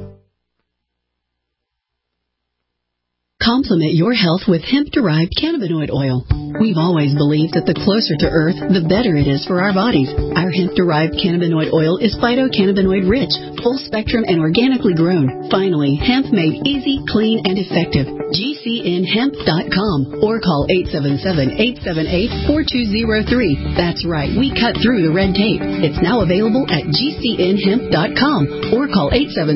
Complement your health with hemp-derived cannabinoid oil. We've always believed that the closer to Earth, the better it is for our bodies. Our hemp-derived cannabinoid oil is phytocannabinoid-rich, full-spectrum, and organically grown. Finally, hemp made easy, clean, and effective. GCNhemp.com or call 877-878-4203. That's right, we cut through the red tape. It's now available at GCNhemp.com or call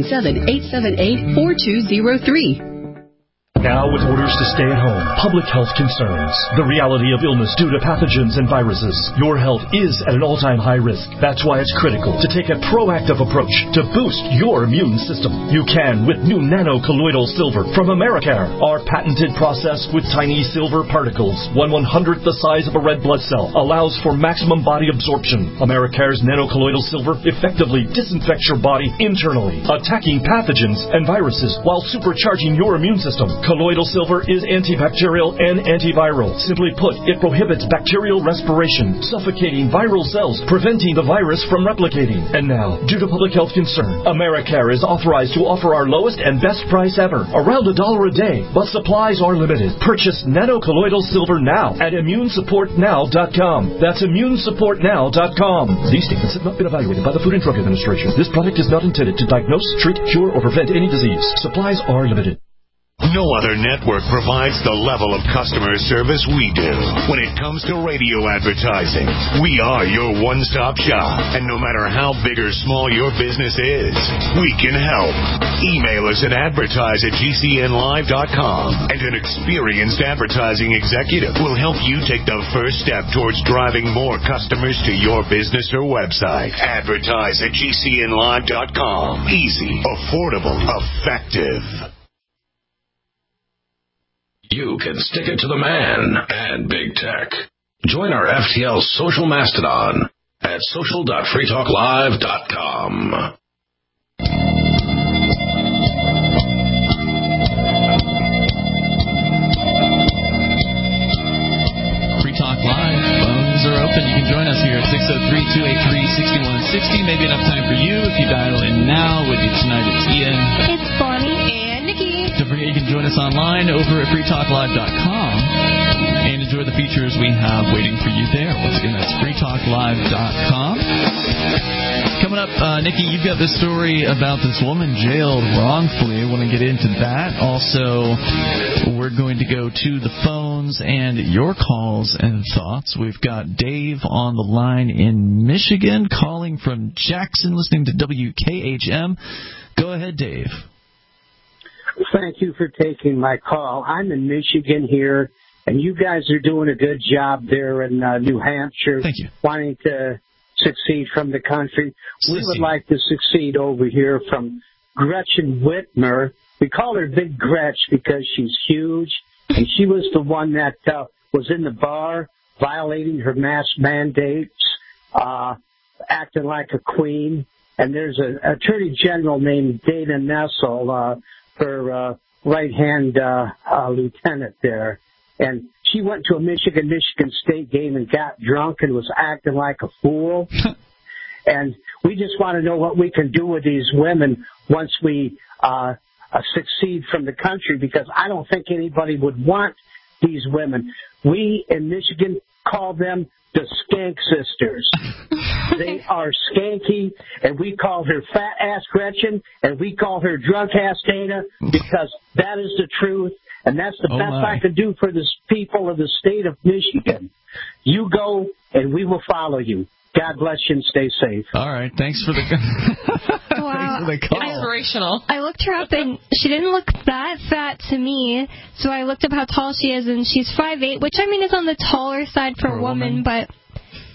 877-878-4203. Now with orders to stay at home, public health concerns, the reality of illness due to pathogens and viruses. Your health is at an all-time high risk. That's why it's critical to take a proactive approach to boost your immune system. You can with new nano-colloidal silver from Americare. Our patented process with tiny silver particles, 1/100th the size of a red blood cell, allows for maximum body absorption. Americare's nano-colloidal silver effectively disinfects your body internally, attacking pathogens and viruses while supercharging your immune system. Colloidal silver is antibacterial and antiviral. Simply put, it prohibits bacterial respiration, suffocating viral cells, preventing the virus from replicating. And now, due to public health concern, Americare is authorized to offer our lowest and best price ever, around $1 a day. But supplies are limited. Purchase nano-colloidal silver now at immunesupportnow.com. That's immunesupportnow.com. These statements have not been evaluated by the Food and Drug Administration. This product is not intended to diagnose, treat, cure, or prevent any disease. Supplies are limited. No other network provides the level of customer service we do. When it comes to radio advertising, we are your one-stop shop. And no matter how big or small your business is, we can help. Email us at advertise@gcnlive.com, and an experienced advertising executive will help you take the first step towards driving more customers to your business or website. Advertise@gcnlive.com. Easy, affordable, effective. You can stick it to the man and big tech. Join our FTL social mastodon at social.freetalklive.com. Free Talk Live. Phones are open. You can join us here at 603-283-6160. Maybe enough time for you if you dial in now. With you tonight, it's Ian. It's Bonnie. And Nikki. Don't forget you can join us online over at freetalklive.com and enjoy the features we have waiting for you there. Once again, that's freetalklive.com. Coming up, Nikki, you've got this story about this woman jailed wrongfully. I want to get into that. Also, we're going to go to the phones and your calls and thoughts. We've got Dave on the line in Michigan, calling from Jackson, listening to WKHM. Go ahead, Dave. Thank you for taking my call. I'm in Michigan here, and you guys are doing a good job there in New Hampshire. Thank you. Wanting to succeed from the country. We would like to succeed over here from Gretchen Whitmer. We call her Big Gretch because she's huge, and she was the one that was in the bar violating her mask mandates, acting like a queen. And there's an attorney general named Dana Nessel, her right-hand lieutenant there. And she went to a Michigan State game and got drunk and was acting like a fool. And we just want to know what we can do with these women once we succeed from the country, because I don't think anybody would want these women. We in Michigan call them the Skank Sisters. They are skanky, and we call her fat-ass Gretchen, and we call her drunk-ass Dana, because that is the truth, and that's the best I can do for the people of the state of Michigan. You go, and we will follow you. God bless you and stay safe. All right. Thanks for the wow. Thanks for the call. Inspirational. I looked her up, and she didn't look that fat to me, so I looked up how tall she is, and she's 5'8", which, I mean, is on the taller side for a woman, but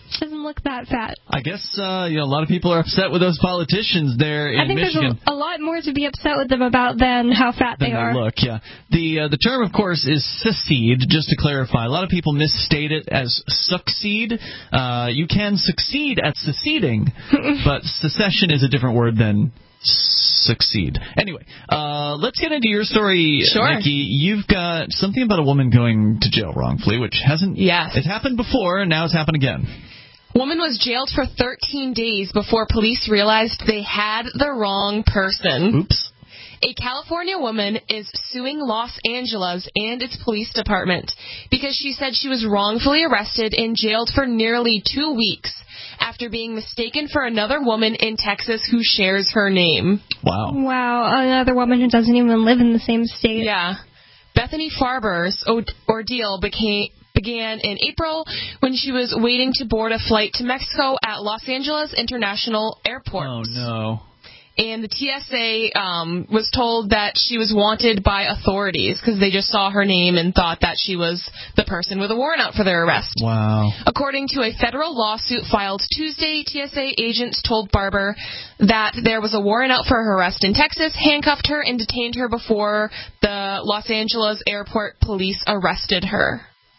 She doesn't look that fat. I guess a lot of people are upset with those politicians there in Michigan. I think there's a lot more to be upset with them about than how fat they are. Look, yeah. The term, of course, is secede. Just to clarify, a lot of people misstate it as succeed. You can succeed at seceding, but secession is a different word than succeed. Anyway, let's get into your story, Nikki. You've got something about a woman going to jail wrongfully, which hasn't. Yes. It happened before, and now it's happened again. Woman was jailed for 13 days before police realized they had the wrong person. Oops. A California woman is suing Los Angeles and its police department because she said she was wrongfully arrested and jailed for nearly 2 weeks after being mistaken for another woman in Texas who shares her name. Wow. Wow, another woman who doesn't even live in the same state. Yeah. Bethany Farber's ordeal began in April when she was waiting to board a flight to Mexico at Los Angeles International Airport. Oh, no. And the TSA was told that she was wanted by authorities because they just saw her name and thought that she was the person with a warrant out for their arrest. Wow. According to a federal lawsuit filed Tuesday, TSA agents told Barber that there was a warrant out for her arrest in Texas, handcuffed her, and detained her before the Los Angeles airport police arrested her.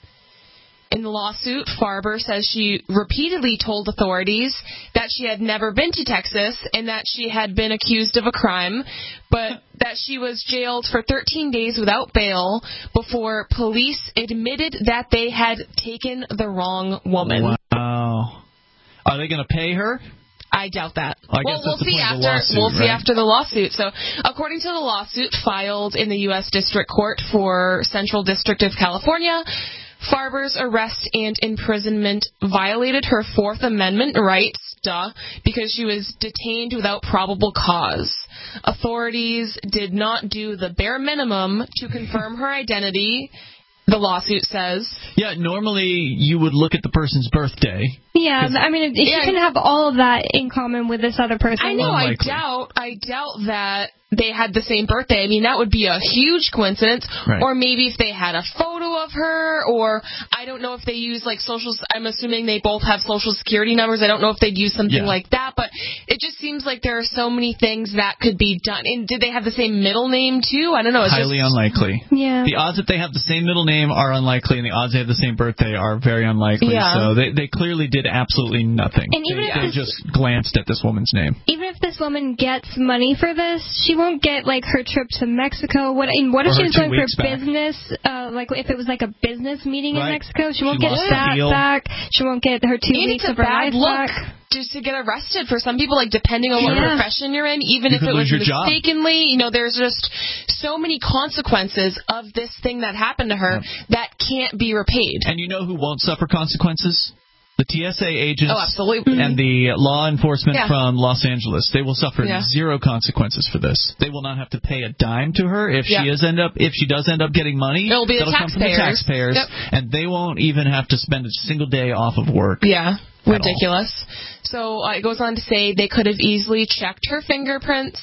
In the lawsuit, Farber says she repeatedly told authorities that she had never been to Texas and that she had been accused of a crime, but that she was jailed for 13 days without bail before police admitted that they had taken the wrong woman. Wow. Are they going to pay her? I doubt that. We'll see after the lawsuit. So, according to the lawsuit filed in the U.S. District Court for Central District of California, Farber's arrest and imprisonment violated her Fourth Amendment rights, because she was detained without probable cause. Authorities did not do the bare minimum to confirm her identity, the lawsuit says. Yeah, normally you would look at the person's birthday. Yeah, I mean, she can have all of that in common with this other person. I know, Unlikely. I doubt that they had the same birthday. I mean, that would be a huge coincidence. Right. Or maybe if they had a photo of her, or I don't know if they use like socials. I'm assuming they both have social security numbers. I don't know if they'd use something like that, but it just seems like there are so many things that could be done. And did they have the same middle name too? I don't know. It's highly unlikely. Yeah. The odds that they have the same middle name are unlikely, and the odds they have the same birthday are very unlikely. Yeah. So they clearly did absolutely nothing. And even they just glanced at this woman's name. Even if this woman gets money for this, she won't get like her trip to Mexico. What if she was going for business? Like if it was like a business meeting in Mexico, she won't get that back. She won't get her 2 weeks of her life back. Just to get arrested for some people, like depending on what profession you're in, even if it was mistakenly, there's just so many consequences of this thing that happened to her that can't be repaid. And you know who won't suffer consequences? The TSA agents absolutely. And the law enforcement from Los Angeles. They will suffer zero consequences for this. They will not have to pay a dime to her if she does end up getting money. It'll be come from the taxpayers, and they won't even have to spend a single day off of work. Yeah, ridiculous. So it goes on to say they could have easily checked her fingerprints.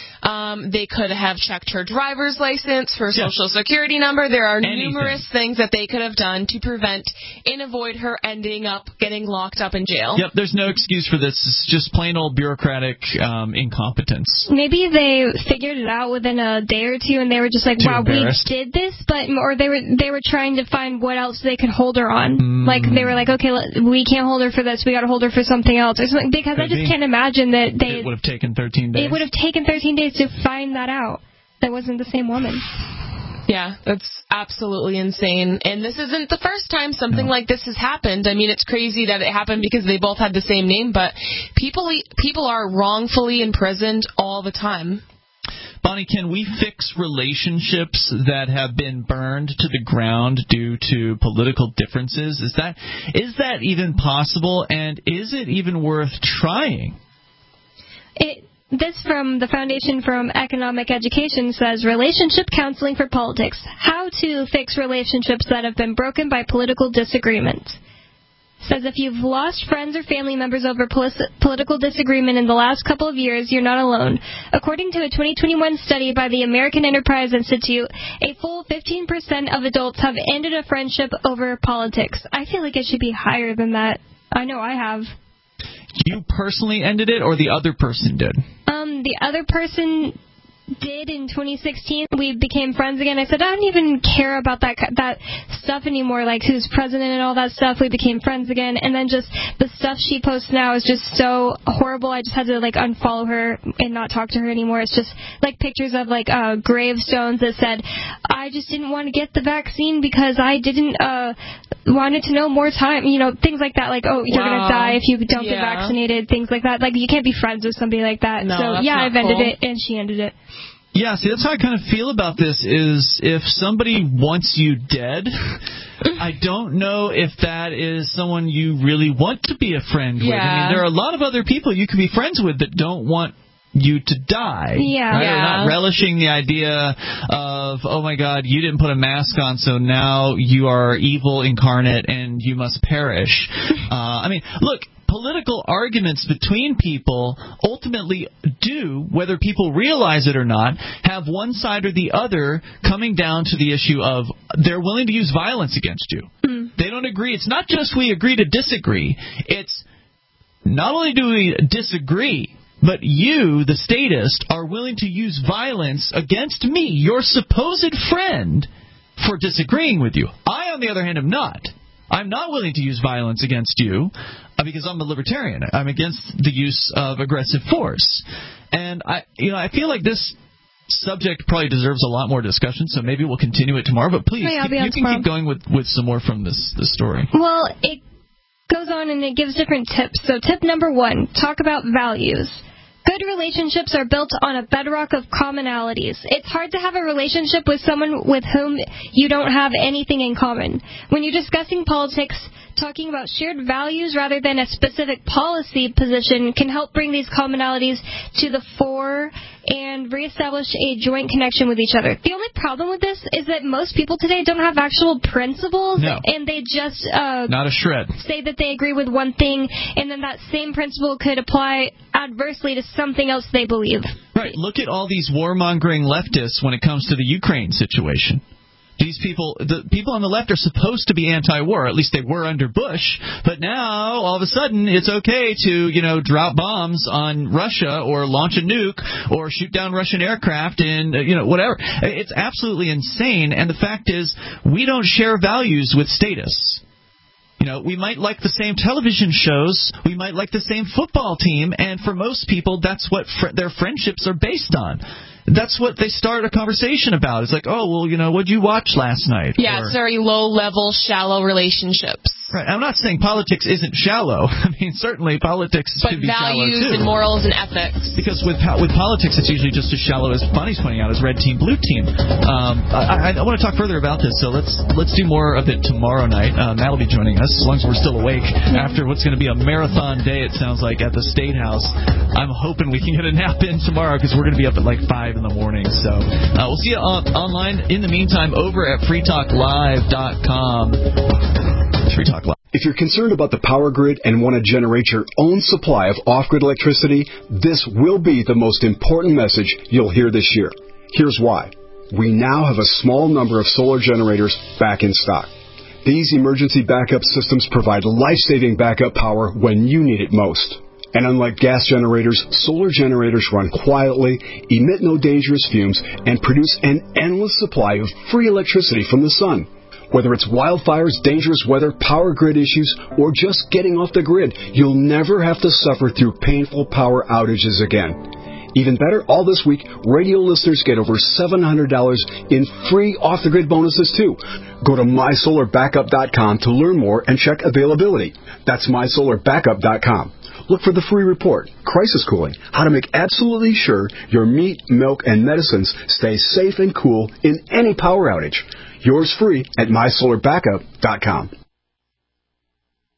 They could have checked her driver's license, her social security number. There are numerous things that they could have done to prevent and avoid her ending up getting locked up in jail. Yep, there's no excuse for this. It's just plain old bureaucratic incompetence. Maybe they figured it out within a day or two, and they were just like, "Wow, we did this," or they were trying to find what else they could hold her on. Like they were like, "Okay, we can't hold her for this. We got to hold her for something else or something." Because I just can't imagine that it would have taken 13 days. It would have taken 13 days to find that out. That wasn't the same woman. Yeah, that's absolutely insane. And this isn't the first time something like this has happened. I mean, it's crazy that it happened because they both had the same name, but people are wrongfully imprisoned all the time. Bonnie, can we fix relationships that have been burned to the ground due to political differences? Is that even possible, and is it even worth trying? This from the Foundation for Economic Education says, relationship counseling for politics. How to fix relationships that have been broken by political disagreement. Says if you've lost friends or family members over political disagreement in the last couple of years, you're not alone. According to a 2021 study by the American Enterprise Institute, a full 15% of adults have ended a friendship over politics. I feel like it should be higher than that. I know I have. You personally ended it, or the other person did? The other person did in 2016. We became friends again. I said, I don't even care about that stuff anymore, like who's president and all that stuff. We became friends again. And then just the stuff she posts now is just so horrible. I just had to, like, unfollow her and not talk to her anymore. It's just, like, pictures of, like, gravestones that said, I just didn't want to get the vaccine because I didn't wanted to know more time. You know, things like that. Like, oh, you're going to die if you don't get vaccinated. Things like that. Like, you can't be friends with somebody like that. No, so, yeah, I've ended it, and she ended it. Yeah, see, that's how I kind of feel about this, is if somebody wants you dead, I don't know if that is someone you really want to be a friend with. I mean, there are a lot of other people you can be friends with that don't want you to die. Yeah. Right? They're not relishing the idea of, oh my God, you didn't put a mask on, so now you are evil incarnate and you must perish. I mean, look, political arguments between people ultimately do, whether people realize it or not, have one side or the other coming down to the issue of they're willing to use violence against you. They don't agree. It's not just we agree to disagree. It's not only do we disagree, but you, the statist, are willing to use violence against me, your supposed friend, for disagreeing with you. I, on the other hand, am not. I'm not willing to use violence against you because I'm a libertarian. I'm against the use of aggressive force. And I feel like this subject probably deserves a lot more discussion, so maybe we'll continue it tomorrow. But please, you can keep going with some more from this story. Well, it goes on and it gives different tips. So tip number 1, talk about values. Good relationships are built on a bedrock of commonalities. It's hard to have a relationship with someone with whom you don't have anything in common. When you're discussing politics, talking about shared values rather than a specific policy position can help bring these commonalities to the fore and reestablish a joint connection with each other. The only problem with this is that most people today don't have actual principles, and they just not a shred. Say that they agree with one thing, and then that same principle could apply adversely to something else they believe. Right. Look at all these warmongering leftists when it comes to the Ukraine situation. These people, the people on the left are supposed to be anti-war, at least they were under Bush, but now, all of a sudden, it's okay to, drop bombs on Russia or launch a nuke or shoot down Russian aircraft and, whatever. It's absolutely insane, and the fact is, we don't share values with statists. We might like the same television shows, we might like the same football team, and for most people, that's what their friendships are based on. That's what they start a conversation about. It's like, oh, well, what'd you watch last night? Yeah, it's very low-level, shallow relationships. Right. I'm not saying politics isn't shallow. I mean, certainly politics should be shallow, too. But values and morals and ethics. Because with politics, it's usually just as shallow as Bonnie's pointing out, as red team, blue team. I want to talk further about this, so let's do more of it tomorrow night. Matt will be joining us, as long as we're still awake, after what's going to be a marathon day, it sounds like, at the State House. I'm hoping we can get a nap in tomorrow, because we're going to be up at like 5 in the morning. So we'll see you online. In the meantime, over at freetalklive.com. Free Talk Live. If you're concerned about the power grid and want to generate your own supply of off-grid electricity, this will be the most important message you'll hear this year. Here's why. We now have a small number of solar generators back in stock. These emergency backup systems provide life-saving backup power when you need it most. And unlike gas generators, solar generators run quietly, emit no dangerous fumes, and produce an endless supply of free electricity from the sun. Whether it's wildfires, dangerous weather, power grid issues, or just getting off the grid, you'll never have to suffer through painful power outages again. Even better, all this week, radio listeners get over $700 in free off-the-grid bonuses, too. Go to mysolarbackup.com to learn more and check availability. That's mysolarbackup.com. Look for the free report, Crisis Cooling, how to make absolutely sure your meat, milk, and medicines stay safe and cool in any power outage. Yours free at mysolarbackup.com.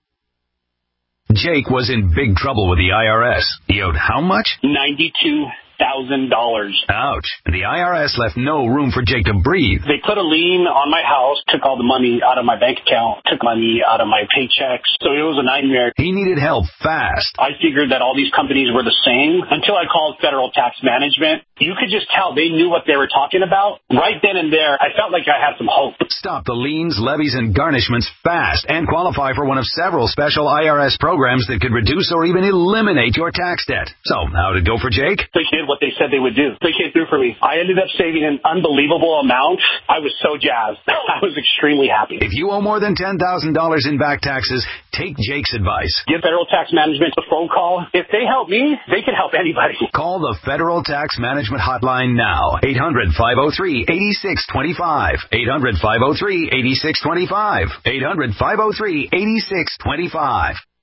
Jake was in big trouble with the IRS. He owed how much? $92,000. Ouch. The IRS left no room for Jake to breathe. They put a lien on my house, took all the money out of my bank account, took money out of my paychecks. So it was a nightmare. He needed help fast. I figured that all these companies were the same until I called Federal Tax Management. You could just tell they knew what they were talking about. Right then and there, I felt like I had some hope. Stop the liens, levies, and garnishments fast and qualify for one of several special IRS programs that could reduce or even eliminate your tax debt. So, how'd it go for Jake? They did what they said they would do. They came through for me. I ended up saving an unbelievable amount. I was so jazzed. I was extremely happy. If you owe more than $10,000 in back taxes, take Jake's advice. Give Federal Tax Management a phone call. If they help me, they can help anybody. Call the Federal Tax Management Hotline now. 800-503-8625. 800-503-8625. 800-503-8625.